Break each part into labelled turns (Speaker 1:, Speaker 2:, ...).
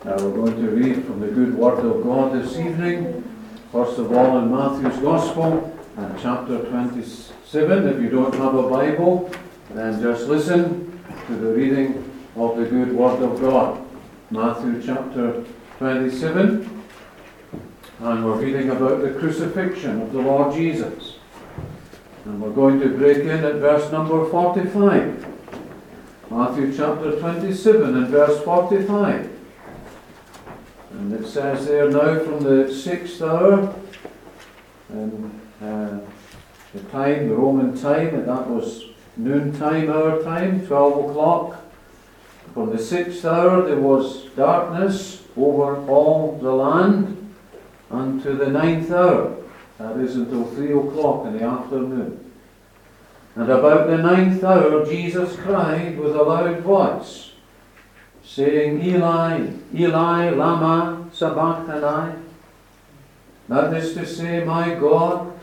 Speaker 1: We're going to read from the good Word of God this evening. First of all, in Matthew's Gospel, and chapter 27. If you don't have a Bible, then just listen to the reading of the good Word of God. Matthew chapter 27. And we're reading about the crucifixion of the Lord Jesus. And we're going to break in at verse number 45. Matthew chapter 27 and verse 45. And it says there, now from the 6th hour, and the time, the Roman time, and that was noontime, our time, 12 o'clock. From the 6th hour there was darkness over all the land unto the 9th hour. That is until 3 o'clock in the afternoon. And about the 9th hour Jesus cried with a loud voice, saying, Eli, Eli, lama sabachthani? That is to say, my God,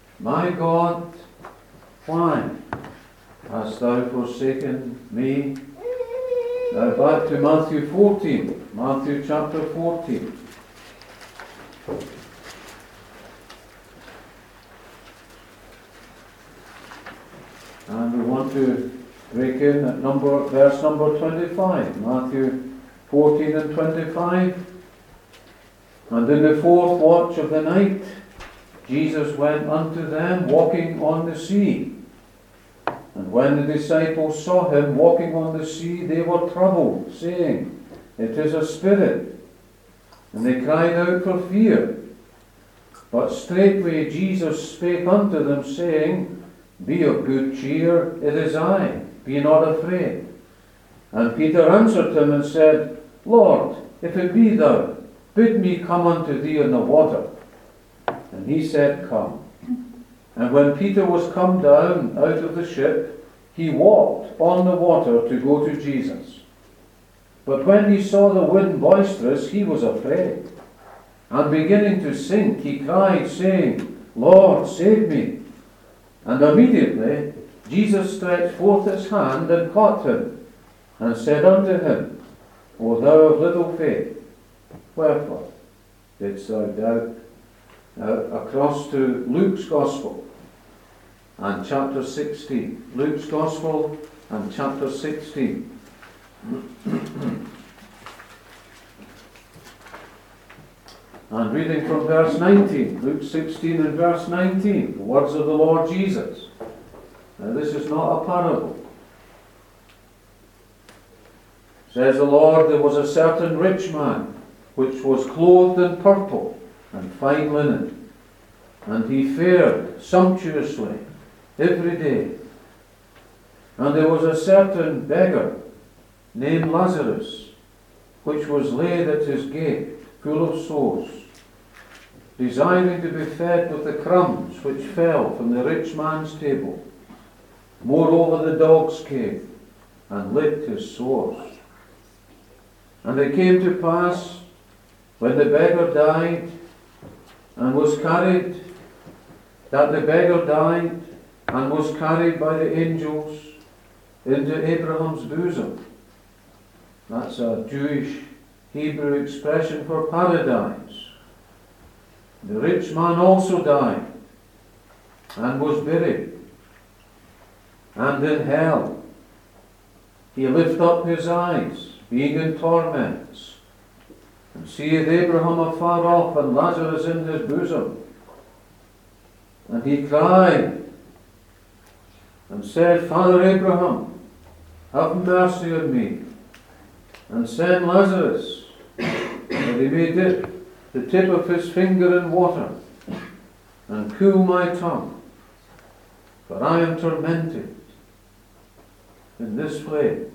Speaker 1: why hast thou forsaken me? Now back to Matthew 14, Matthew chapter 14. And we want to break in at verse number 25, Matthew 14 and 25. And in the fourth watch of the night, Jesus went unto them walking on the sea. And when the disciples saw him walking on the sea, they were troubled, saying, It is a spirit. And they cried out for fear. But straightway Jesus spake unto them, saying, Be of good cheer, it is I. Be not afraid. And Peter answered him and said, Lord, if it be thou, bid me come unto thee in the water. And he said, Come. And when Peter was come down out of the ship, he walked on the water to go to Jesus. But when he saw the wind boisterous, he was afraid. And beginning to sink, he cried, saying, Lord, save me. And immediately Jesus stretched forth his hand and caught him, and said unto him, O thou of little faith, wherefore didst thou doubt? Now across to Luke's Gospel and chapter 16. Luke's Gospel and chapter 16. And reading from verse 19, Luke 16 and verse 19, the words of the Lord Jesus. Now this is not a parable. Says the Lord, there was a certain rich man, which was clothed in purple and fine linen, and he fared sumptuously every day. And there was a certain beggar named Lazarus, which was laid at his gate, full of sores, desiring to be fed with the crumbs which fell from the rich man's table. Moreover, the dogs came and licked his sores. And it came to pass, when the beggar died and was carried, that the beggar died and was carried by the angels into Abraham's bosom. That's a Jewish Hebrew expression for paradise. The rich man also died and was buried. And in hell he lift up his eyes, being in torments, and seeth Abraham afar off, and Lazarus in his bosom. And he cried and said, Father Abraham, have mercy on me, and send Lazarus, that he may dip the tip of his finger in water, and cool my tongue, for I am tormented in this flame.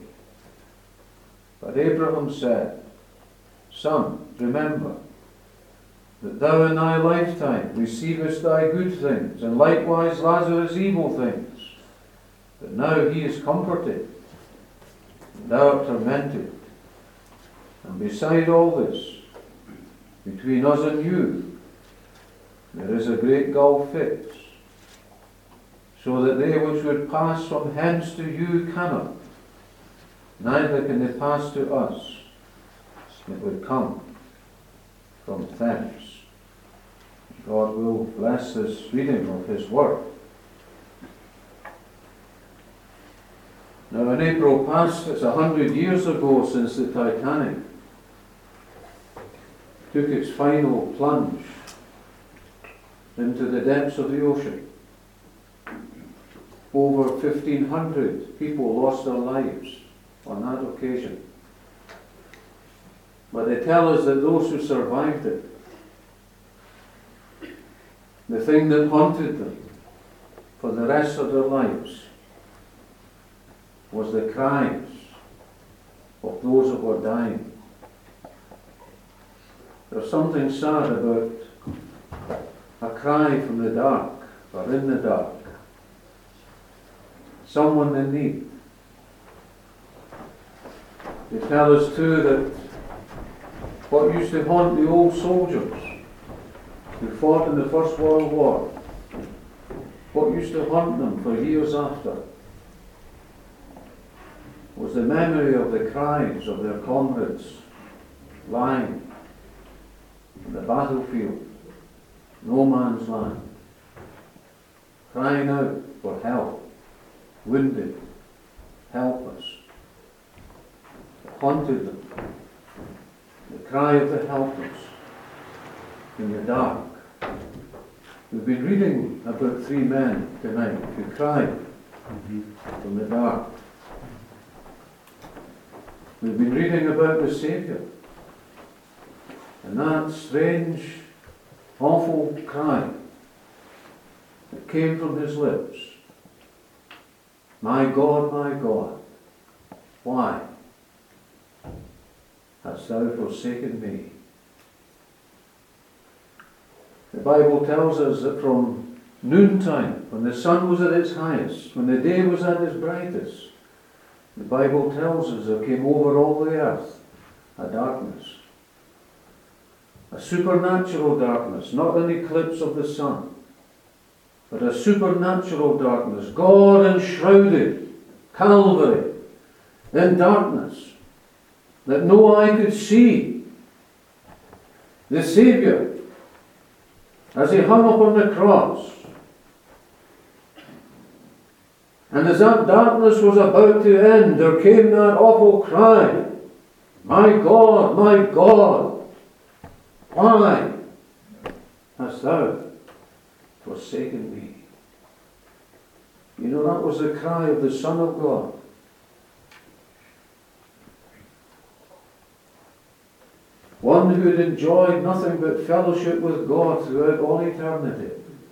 Speaker 1: But Abraham said, Son, remember that thou in thy lifetime receivest thy good things, and likewise Lazarus evil things. But now he is comforted, and thou art tormented. And beside all this, between us and you, there is a great gulf fixed, so that they which would pass from hence to you cannot, neither can they pass to us. it would come from thence. God will bless this reading of His Word. Now in April past, it's 100 years ago since the Titanic took its final plunge into the depths of the ocean. Over 1,500 people lost their lives on that occasion. But they tell us that those who survived it, the thing that haunted them for the rest of their lives was the cries of those that were dying. There's something sad about a cry from the dark, or in the dark. Someone in need. They tell us too that what used to haunt the old soldiers who fought in the First World War, what used to haunt them for years after, was the memory of the cries of their comrades lying on the battlefield, no man's land, crying out for help, wounded, helpless. It haunted them. The cry of the helpless in the dark. We've been reading about 3 men tonight who cried from the dark. We've been reading about the Saviour and that strange, awful cry that came from His lips. My God, why hast thou forsaken me? The Bible tells us that from noontime, when the sun was at its highest, when the day was at its brightest, the Bible tells us there came over all the earth a darkness. A supernatural darkness, not an eclipse of the sun, but a supernatural darkness. God enshrouded Calvary in darkness that no eye could see. The Saviour, as He hung upon the cross, and as that darkness was about to end, there came that awful cry, my God, why hast thou forsaken me? You know, that was the cry of the Son of God. One who had enjoyed nothing but fellowship with God throughout all eternity.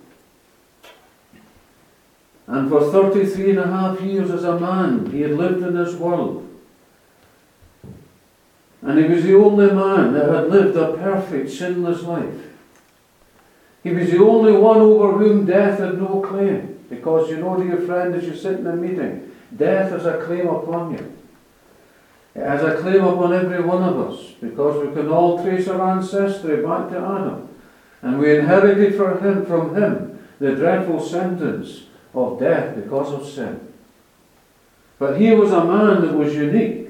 Speaker 1: And for 33 and a half years as a man, he had lived in this world. And he was the only man that had lived a perfect, sinless life. He was the only one over whom death had no claim. Because you know, dear friend, as you sit in a meeting, death has a claim upon you. It has a claim upon every one of us, because we can all trace our ancestry back to Adam. And we inherited from him the dreadful sentence of death because of sin. But he was a man that was unique.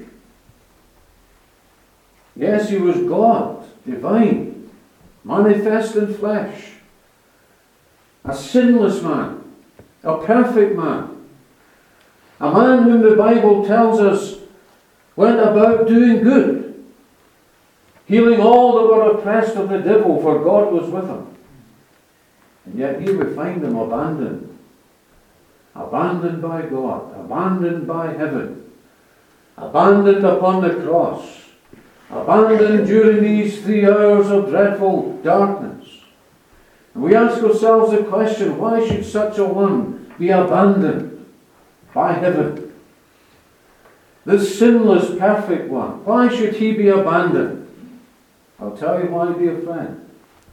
Speaker 1: Yes, he was God, divine, manifest in flesh. A sinless man, a perfect man. A man whom the Bible tells us went about doing good, healing all that were oppressed of the devil, for God was with him. And yet here we find him abandoned. Abandoned by God, abandoned by heaven, abandoned upon the cross, abandoned during these 3 hours of dreadful darkness. And we ask ourselves the question, why should such a one be abandoned by heaven? This sinless, perfect one, why should he be abandoned? I'll tell you why, dear friend.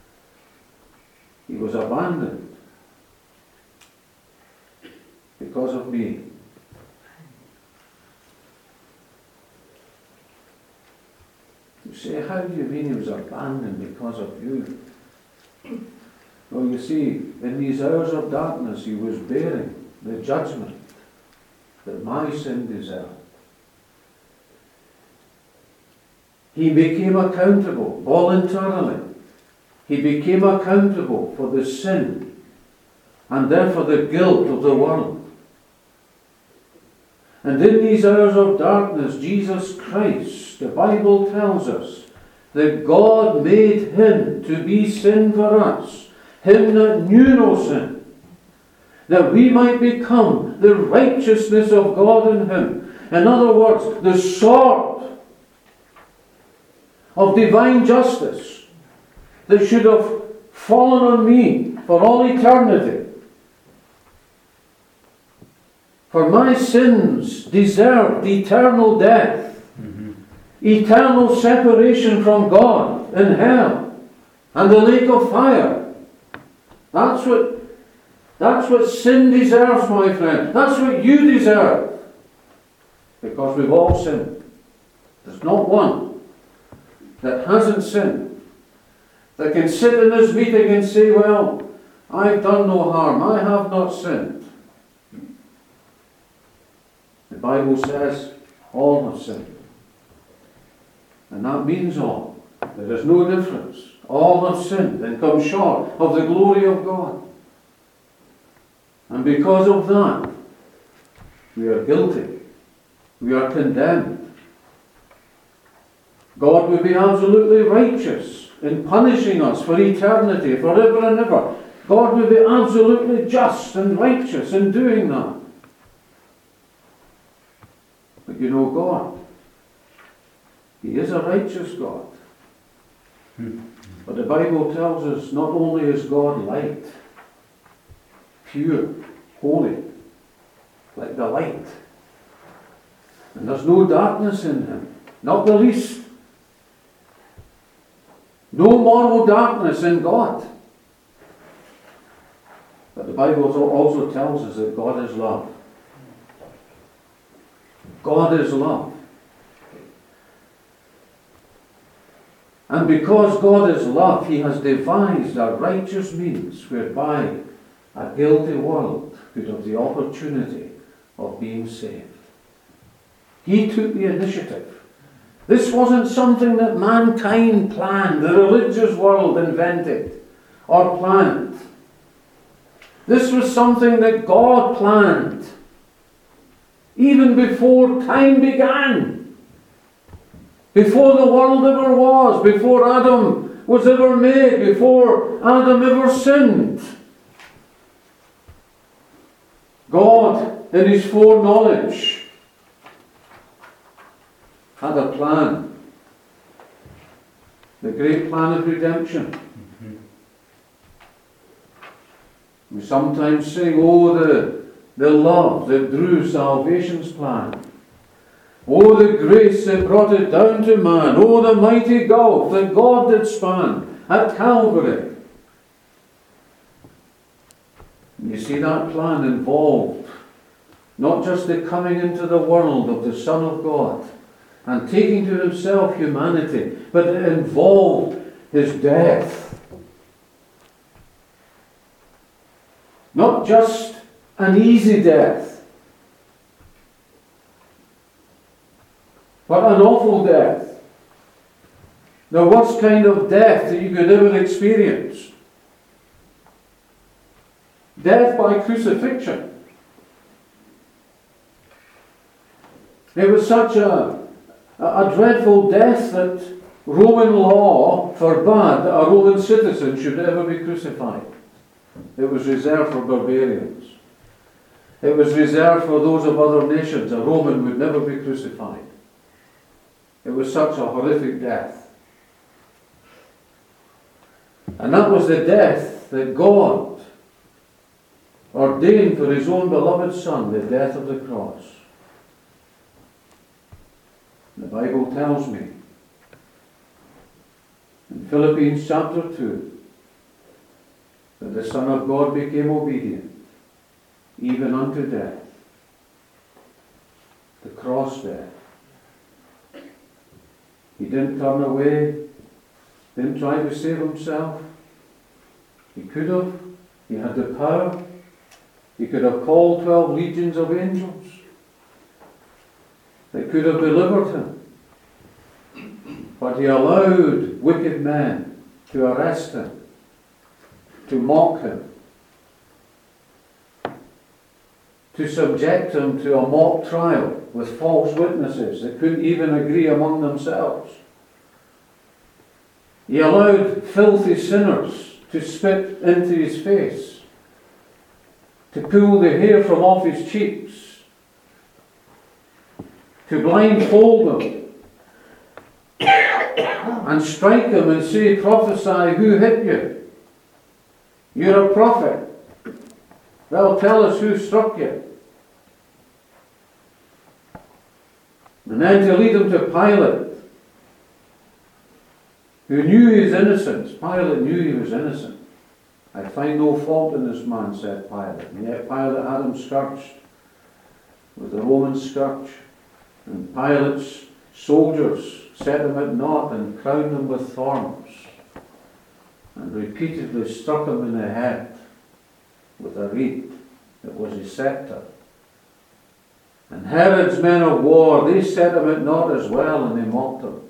Speaker 1: He was abandoned because of me. You say, how do you mean he was abandoned because of you? Well, you see, in these hours of darkness, he was bearing the judgment that my sin deserved. He became accountable voluntarily. He became accountable for the sin and therefore the guilt of the world. And in these hours of darkness, Jesus Christ, the Bible tells us, that God made him to be sin for us, him that knew no sin, that we might become the righteousness of God in him. In other words, the sword of divine justice that should have fallen on me for all eternity. For my sins deserved eternal death, eternal separation from God in hell and the lake of fire. That's what sin deserves, my friend. That's what you deserve. Because we've all sinned. There's not one that hasn't sinned, that can sit in this meeting and say, well, I've done no harm, I have not sinned. The Bible says all have sinned. And that means all. There is no difference. All have sinned and come short of the glory of God. And because of that, we are guilty. We are condemned. God would be absolutely righteous in punishing us for eternity, forever and ever. God would be absolutely just and righteous in doing that. But you know God. He is a righteous God. But the Bible tells us not only is God light, pure, holy, like the light. And there's no darkness in him, not the least. No moral darkness in God. But the Bible also tells us that God is love. God is love. And because God is love, he has devised a righteous means whereby a guilty world could have the opportunity of being saved. He took the initiative. This wasn't something that mankind planned, the religious world invented or planned. This was something that God planned even before time began, before the world ever was, before Adam was ever made, before Adam ever sinned. God, in his foreknowledge, had a plan. The great plan of redemption. We sometimes sing, oh, the love that drew salvation's plan. Oh, the grace that brought it down to man. Oh, the mighty gulf that God did span at Calvary. And you see, that plan involved not just the coming into the world of the Son of God and taking to himself humanity, but it involved his death. Not just an easy death, but an awful death. The worst kind of death that you could ever experience. Death by crucifixion. It was such a dreadful death that Roman law forbade that a Roman citizen should ever be crucified. It was reserved for barbarians. It was reserved for those of other nations. A Roman would never be crucified. It was such a horrific death. And that was the death that God ordained for his own beloved Son, the death of the cross. The Bible tells me in Philippians chapter 2 that the Son of God became obedient even unto death, the cross death. He didn't turn away, didn't try to save himself. He could have. He had the power. He could have called 12 legions of angels. They could have delivered him. But he allowed wicked men to arrest him, to mock him, to subject him to a mock trial with false witnesses that couldn't even agree among themselves. He allowed filthy sinners to spit into his face, to pull the hair from off his cheeks, to blindfold him and strike him and say, "Prophesy, who hit you? You're a prophet. Well, tell us who struck you." And then to lead him to Pilate, who knew his innocence. Pilate knew he was innocent. "I find no fault in this man," said Pilate. And yet Pilate had him scourged with the Roman scourge. And Pilate's soldiers set him at naught and crowned him with thorns, and repeatedly struck him in the head with a reed that was his scepter. And Herod's men of war, they set him at naught as well, and they mocked him.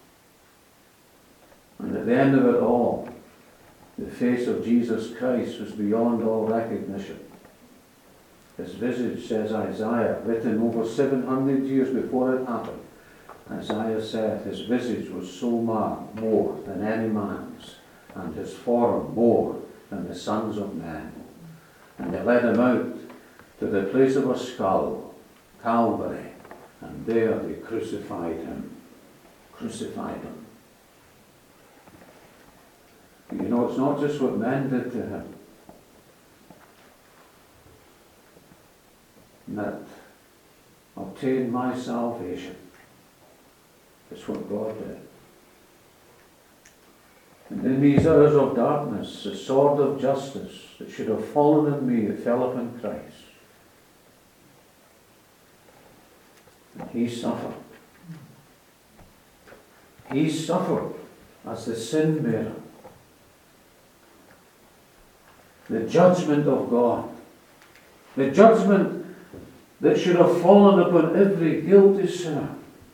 Speaker 1: And at the end of it all, the face of Jesus Christ was beyond all recognition. His visage, says Isaiah, written over 700 years before it happened, Isaiah said his visage was so marked more than any man's, and his form more than the sons of men. And they led him out to the place of a skull, Calvary, and there they crucified him. Crucified him. But you know, it's not just what men did to him that obtained my salvation. It's what God did. And in these hours of darkness, the sword of justice that should have fallen on me, it fell upon Christ. And he suffered. He suffered as the sin bearer. The judgment of God. The judgment that should have fallen upon every guilty sinner.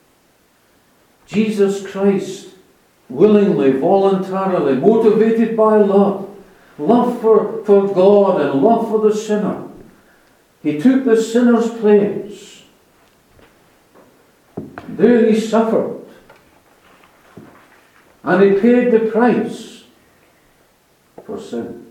Speaker 1: Jesus Christ, willingly, voluntarily, motivated by love for God and love for the sinner, he took the sinner's place. There he suffered. And he paid the price for sin.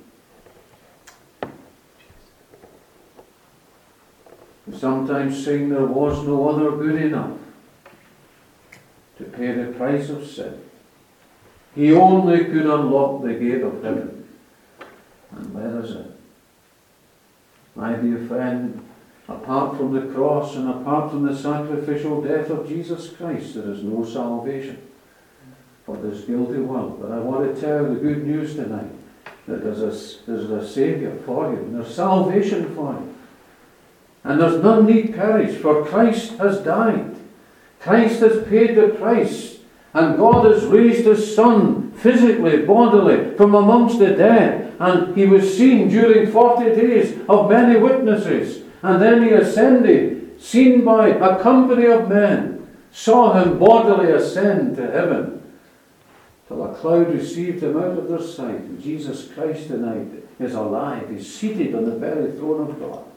Speaker 1: We sometimes sing, there was no other good enough to pay the price of sin. He only could unlock the gate of heaven and let us in. My dear friend, apart from the cross and apart from the sacrificial death of Jesus Christ, there is no salvation for this guilty world. But I want to tell you the good news tonight, that there's a Saviour for you, and there's salvation for you. And there's none need perish, for Christ has died. Christ has paid the price, and God has raised his Son physically, bodily, from amongst the dead. And he was seen during 40 days of many witnesses. And then he ascended, seen by a company of men, saw him bodily ascend to heaven, till a cloud received him out of their sight. And Jesus Christ tonight is alive. He's seated on the very throne of God.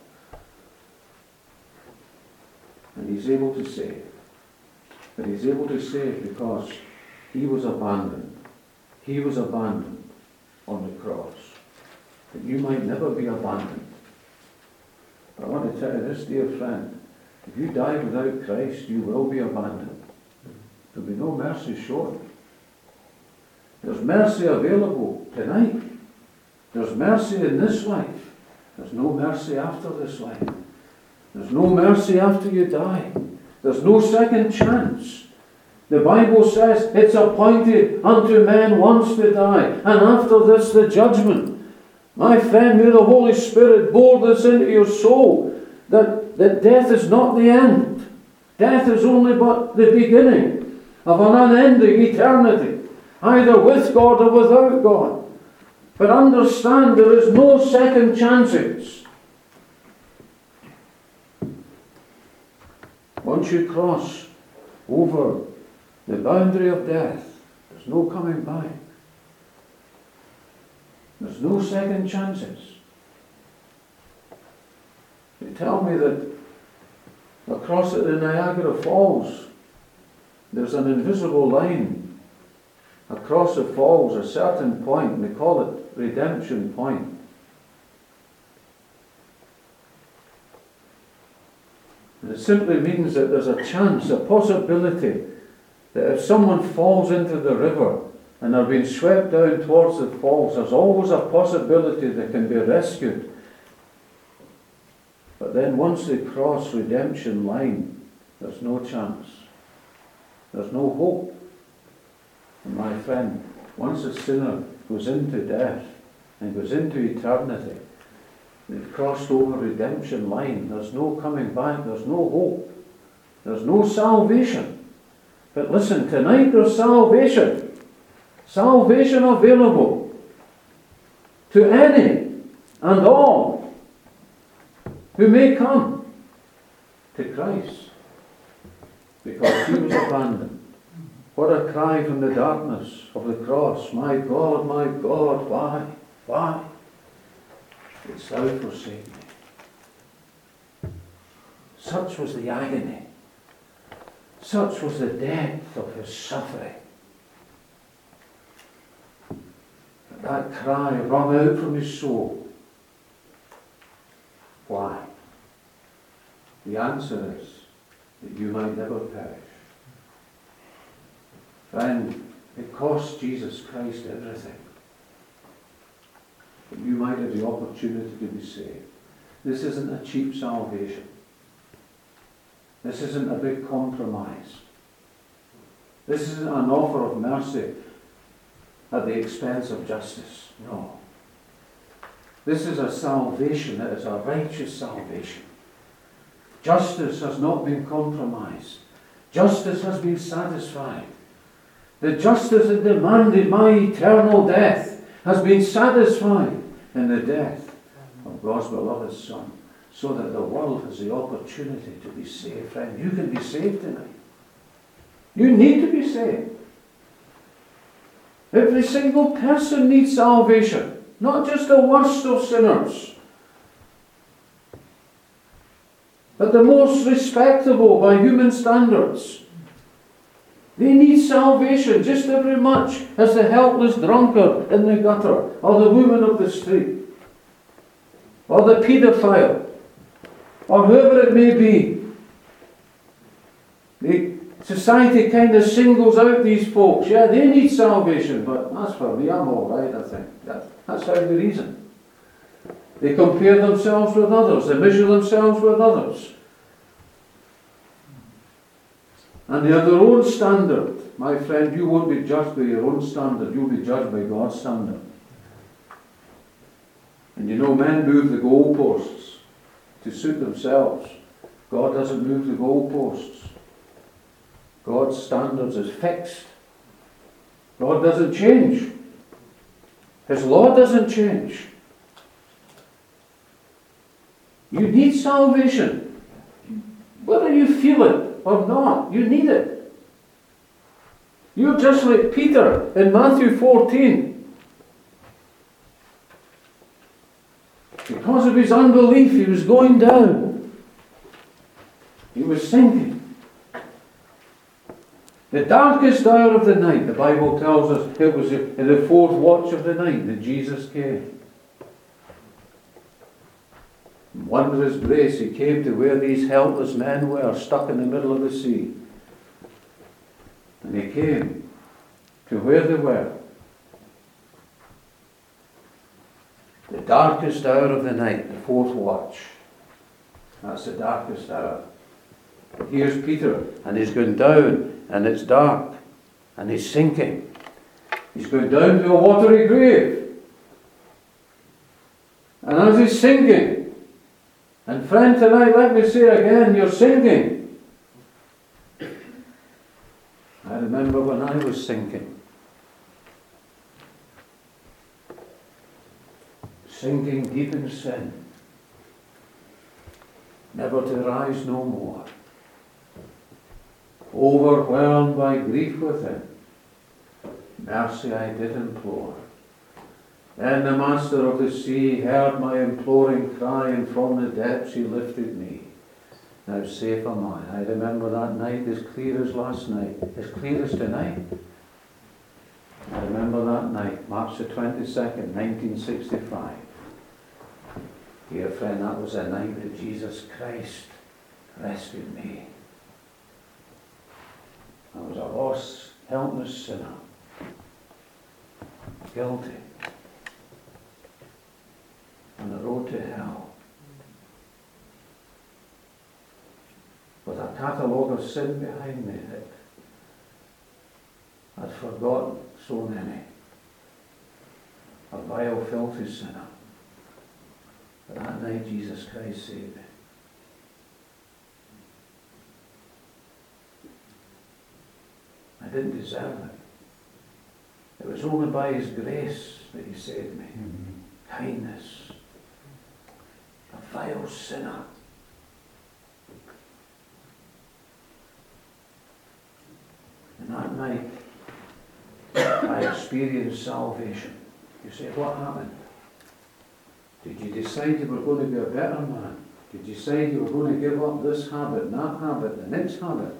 Speaker 1: And he's able to save. But he's able to save because he was abandoned. He was abandoned on the cross, that you might never be abandoned. But I want to tell you this, dear friend, if you die without Christ, you will be abandoned. There will be no mercy shown. There's mercy available tonight. There's mercy in this life. There's no mercy after this life. There's no mercy after you die. There's no second chance. The Bible says it's appointed unto men once to die, and after this the judgment. My friend, may the Holy Spirit bore this into your soul, that death is not the end. Death is only but the beginning of an unending eternity, either with God or without God. But understand, there is no second chances. Once you cross over the boundary of death. There's no coming back. There's no second chances. They tell me that across at the Niagara Falls, there's an invisible line across the falls, a certain point, and they call it Redemption Point. And it simply means that there's a chance, a possibility, that if someone falls into the river and they're being swept down towards the falls, there's always a possibility they can be rescued. But then once they cross redemption line, there's no chance. There's no hope. And my friend, once a sinner goes into death and goes into eternity, they've crossed over redemption line. There's no coming back. There's no hope. There's no salvation. But listen, tonight there's salvation. Salvation available to any and all who may come to Christ, because he was abandoned. What a cry from the darkness of the cross. My God, why? Why? Didst thou forsake me? Such was the agony. Such was the depth of his suffering. That cry rung out from his soul. Why? The answer is that you might never perish. Friend, it cost Jesus Christ everything, that you might have the opportunity to be saved. This isn't a cheap salvation. This isn't a big compromise. This isn't an offer of mercy at the expense of justice. No. This is a salvation that is a righteous salvation. Justice has not been compromised. Justice has been satisfied. The justice that demanded my eternal death has been satisfied in the death of God's beloved Son, so that the world has the opportunity to be saved. Friend, you can be saved tonight. You need to be saved. Every single person needs salvation, not just the worst of sinners, but the most respectable by human standards. They need salvation just every much as the helpless drunkard in the gutter, or the woman of the street, or the paedophile, or whoever it may be. The society kind of singles out these folks. Yeah, they need salvation, but as for me, I'm all right, I think. That's how they reason. They compare themselves with others. They measure themselves with others. And they have their own standard. My friend, you won't be judged by your own standard. You'll be judged by God's standard. And you know, men move the goalposts to suit themselves. God doesn't move the goalposts. God's standards is fixed. God doesn't change. His law doesn't change. You need salvation. Whether you feel it or not, you need it. You're just like Peter in Matthew 14. Because of his unbelief, he was going down. He was sinking. The darkest hour of the night, the Bible tells us, it was in the fourth watch of the night that Jesus came. In wondrous grace, he came to where these helpless men were, stuck in the middle of the sea. And he came to where they were. The darkest hour of the night, the fourth watch. That's the darkest hour. Here's Peter, and he's going down, and it's dark, and he's sinking. He's going down to a watery grave. And as he's sinking, and friend, tonight, let me say again, you're sinking. I remember when I was sinking. Sinking deep in sin. Never to rise no more. overwhelmed by grief within. Mercy I did implore. Then the Master of the sea heard my imploring cry, and from the depths he lifted me. Now safe am I. I remember that night as clear as last night, as clear as tonight. I remember that night, March the 22nd, 1965. Dear friend, that was the night that Jesus Christ rescued me. I was a lost, helpless sinner, guilty, on the road to hell, with a catalogue of sin behind me that I'd forgotten so many. A vile, filthy sinner. But that night Jesus Christ saved me. I didn't deserve it. It was only by His grace that He saved me. Kindness. A vile sinner. And that night, I experienced salvation. You say, what happened? Did you decide you were going to be a better man? Did you decide you were going to give up this habit, and that habit, the next habit?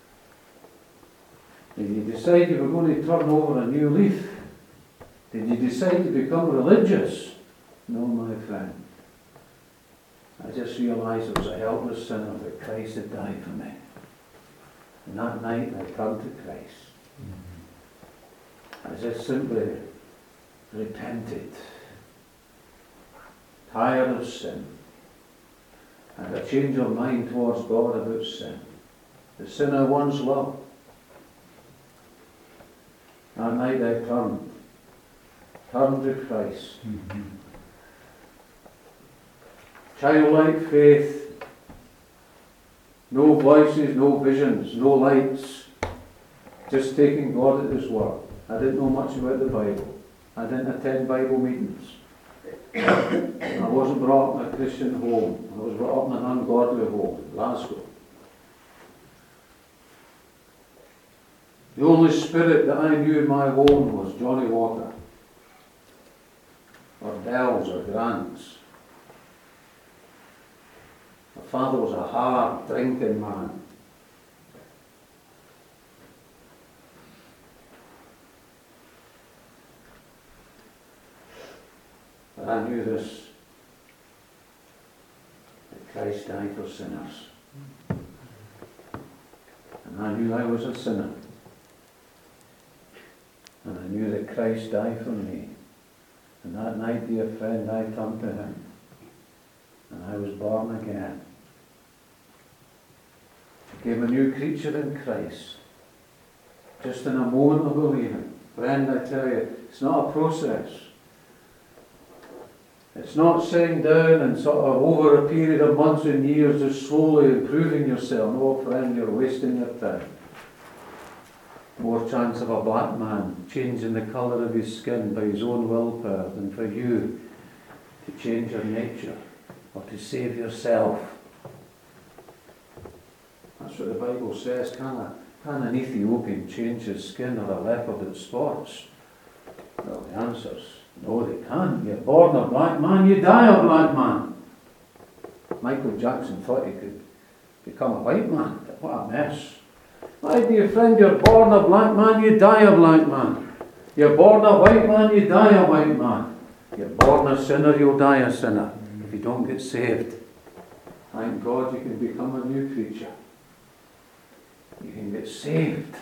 Speaker 1: Did you decide you were going to turn over a new leaf? Did you decide to become religious? No, my friend. I just realized I was a helpless sinner that Christ had died for me. And that night I turned to Christ. I just simply repented, tired of sin, and a change of mind towards God about sin. The sin I once loved. That night I turned to Christ. Childlike faith, no voices, no visions, no lights, just taking God at His word. I didn't know much about the Bible. I didn't attend Bible meetings. I wasn't brought up in a Christian home. I was brought up in an ungodly home in Glasgow. The only spirit that I knew in my home was Johnny Walker, or Bells, or Grants. My father was a hard drinking man. But I knew this, that Christ died for sinners. And I knew I was a sinner. And I knew that Christ died for me. And that night, dear friend, I turned to Him. And I was born again. I became a new creature in Christ. Just in a moment of believing. Friend, I tell you, it's not a process. It's not sitting down and sort of over a period of months and years just slowly improving yourself. No, friend, you're wasting your time. More chance of a black man changing the colour of his skin by his own willpower than for you to change your nature or to save yourself. That's what the Bible says. Can an Ethiopian change his skin, or a leopard that sports? Well, the answer's no, they can't. You're born a black man, you die a black man. Michael Jackson thought he could become a white man. What a mess. My dear friend, you're born a black man, you die a black man. You're born a white man, you die a white man. You're born a sinner, you'll die a sinner if you don't get saved. Thank God you can become a new creature. You can get saved.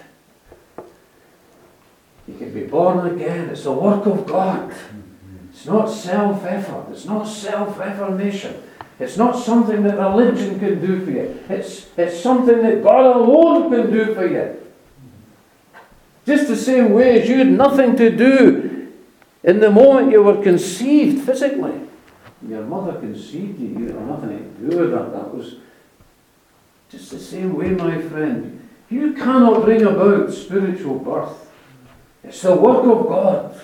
Speaker 1: You can be born again. It's the work of God. It's not self-effort. It's not self-reformation. It's not something that religion can do for you. It's something that God alone can do for you. Just the same way as you had nothing to do in the moment you were conceived physically. Your mother conceived you. You had nothing to do with that. That was just the same way, my friend. You cannot bring about spiritual birth. It's the work of God.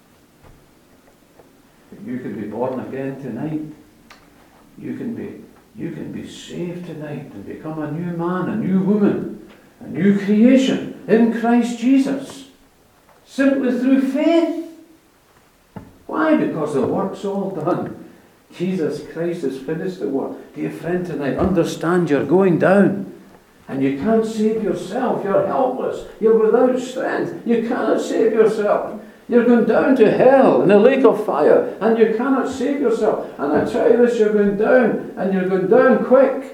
Speaker 1: You can be born again tonight. You can be You can be saved tonight and become a new man, a new woman, a new creation in Christ Jesus. Simply through faith. Why? Because the work's all done. Jesus Christ has finished the work. Dear friend, tonight, understand you're going down. And you can't save yourself. You're helpless. You're without strength. You cannot save yourself. You're going down to hell in a lake of fire. And you cannot save yourself. And I tell you this, you're going down. And you're going down quick.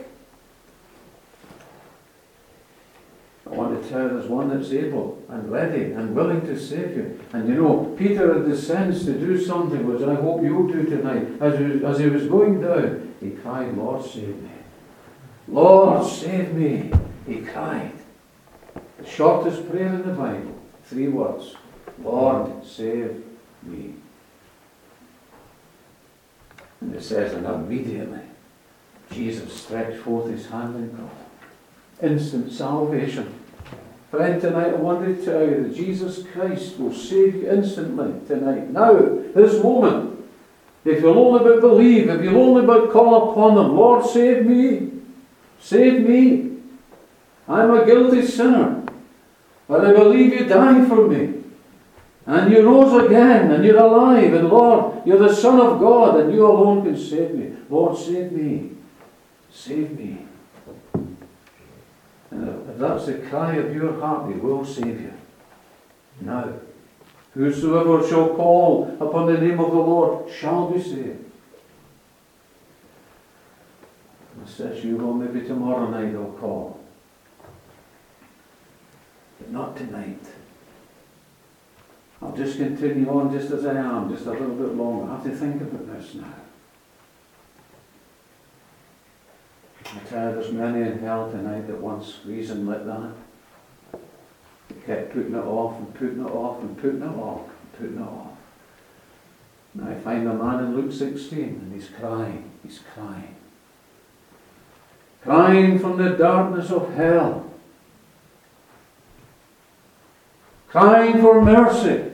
Speaker 1: I want to tell you there's one that's able and ready and willing to save you. And you know, Peter had the sense to do something, which I hope you'll do tonight. As he was going down, he cried, Lord, save me. Lord, save me, he cried. The shortest prayer in the Bible, 3 words. Lord, save me. And it says, and immediately Jesus stretched forth his hand and called. Instant salvation. Friend, tonight I want to tell you that Jesus Christ will save you instantly tonight. Now, this moment. If you'll only but believe, if you'll only but call upon him, Lord, save me. Save me. I'm a guilty sinner. But I believe you died for me. And you rose again, and you're alive. And Lord, you're the Son of God, and you alone can save me. Lord, save me. Save me. And if that's the cry of your heart, he will save you. Now, whosoever shall call upon the name of the Lord shall be saved. And it says you will, maybe tomorrow night I'll call. But not tonight. I'll just continue on just as I am, just a little bit longer. I have to think about this now. I tell you, there's many in hell tonight that once reasoned like that. They kept putting it off and putting it off and putting it off and putting it off. And I find a man in Luke 16 and he's crying. He's crying. Crying from the darkness of hell. Crying for mercy.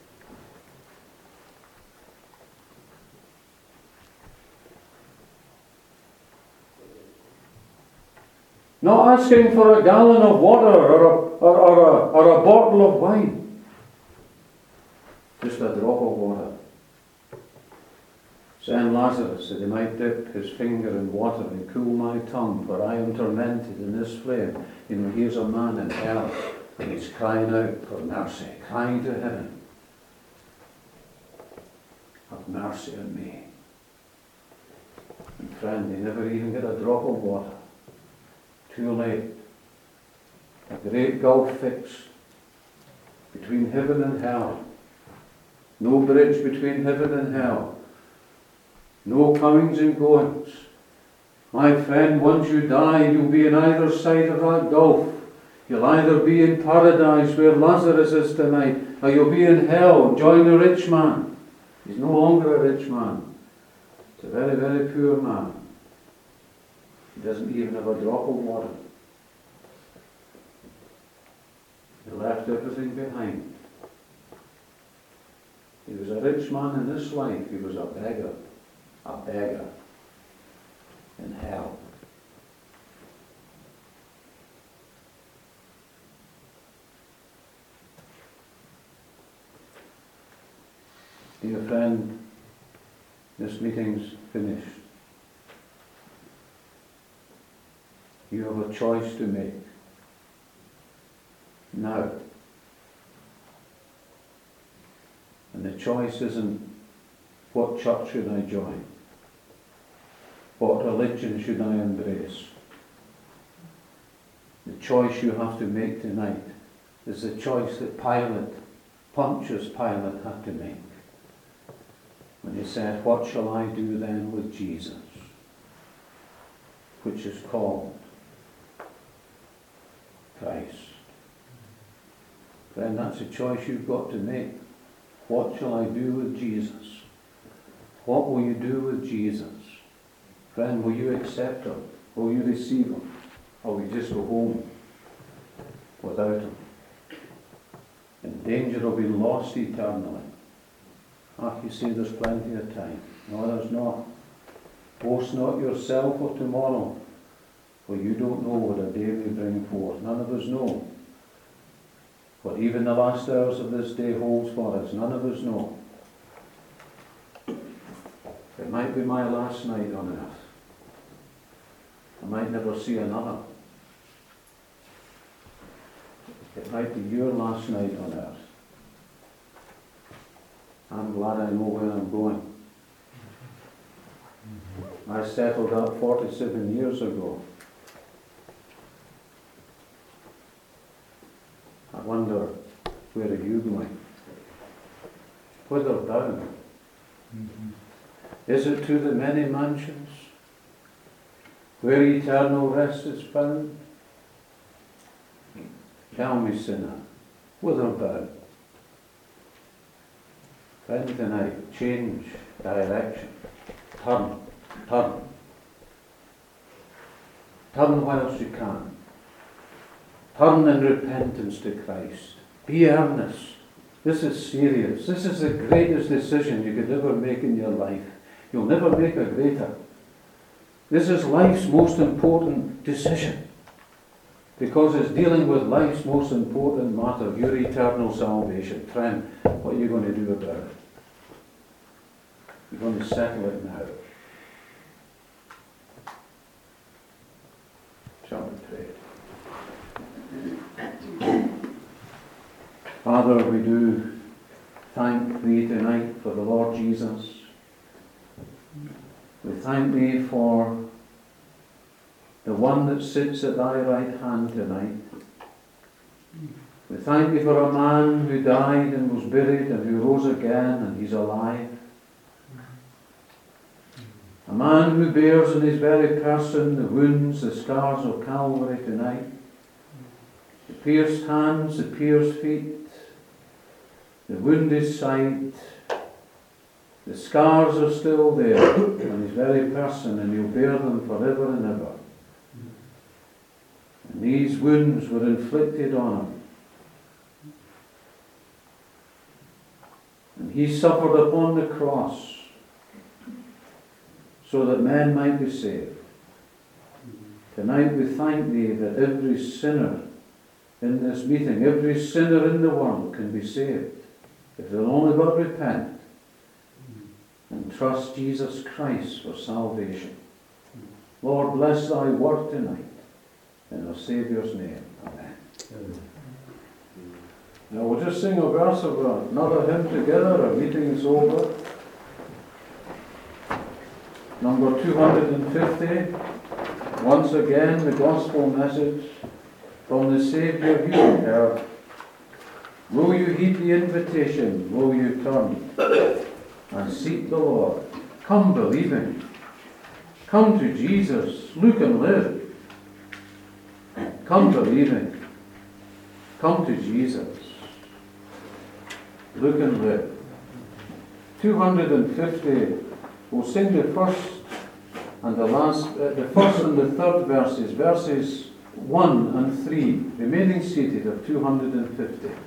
Speaker 1: Not asking for a gallon of water or a bottle of wine. Just a drop of water. Send Lazarus that he might dip his finger in water and cool my tongue, for I am tormented in this flame. You know, here's a man in hell and he's crying out for mercy, crying to heaven. Have mercy on me. And friend, he never even got a drop of water. Too late. A great gulf fixed between heaven and hell. No bridge between heaven and hell. No comings and goings. My friend, once you die, you'll be on either side of that gulf. You'll either be in paradise where Lazarus is tonight, or you'll be in hell and join a rich man. He's no longer a rich man. He's a very, very poor man. He doesn't even have a drop of water. He left everything behind. He was a rich man in this life. He was a beggar in hell. Dear friend, this meeting's finished. You have a choice to make. Now. And the choice isn't what church should I join? What religion should I embrace? The choice you have to make tonight is the choice that Pontius Pilate had to make. When he said, what shall I do then with Jesus? Which is called Christ. Friend, that's a choice you've got to make. What shall I do with Jesus? What will you do with Jesus? Friend, will you accept him? Will you receive him? Or will you just go home without him? In danger of being lost eternally. You see, there's plenty of time. No, there's not. Boast not yourself of tomorrow, for you don't know what a day may bring forth. None of us know. What even the last hours of this day holds for us, none of us know. It might be my last night on earth. I might never see another. It might be your last night on earth. I'm glad I know where I'm going. I settled up 47 years ago. I wonder, where are you going? Whither bound? Is it to the many mansions where eternal rest is found? Tell me, sinner, whither bound? Friend, tonight, change direction. Turn. Turn whilst you can. Turn in repentance to Christ. Be earnest. This is serious. This is the greatest decision you could ever make in your life. You'll never make a greater. This is life's most important decision, because it's dealing with life's most important matter, your eternal salvation. Friend, what are you going to do about it? You're going to settle it now. Shall we pray? Father, we do thank Thee tonight for the Lord Jesus. We thank Thee for the one that sits at Thy right hand tonight. We thank Thee for a man who died and was buried and who rose again and He's alive. A man who bears in his very person the wounds, the scars of Calvary tonight. The pierced hands, the pierced feet, the wounded side. The scars are still there on his very person, and He'll bear them forever and ever. And these wounds were inflicted on Him. And He suffered upon the cross so that men might be saved. Tonight we thank Thee that every sinner in this meeting, every sinner in the world can be saved if they'll only but repent and trust Jesus Christ for salvation. Lord, bless Thy word tonight in our Saviour's name. Amen. Now we'll just sing a verse of another hymn together. Our meeting is over. Number 250. Once again, the gospel message from the Saviour you heard. Will you heed the invitation? Will you turn and seek the Lord? Come believing. Come to Jesus. Look and live. Come believing. Come to Jesus. Look and live. 250. We'll sing the first and the first and the third verses 1 and 3, remaining seated of 250.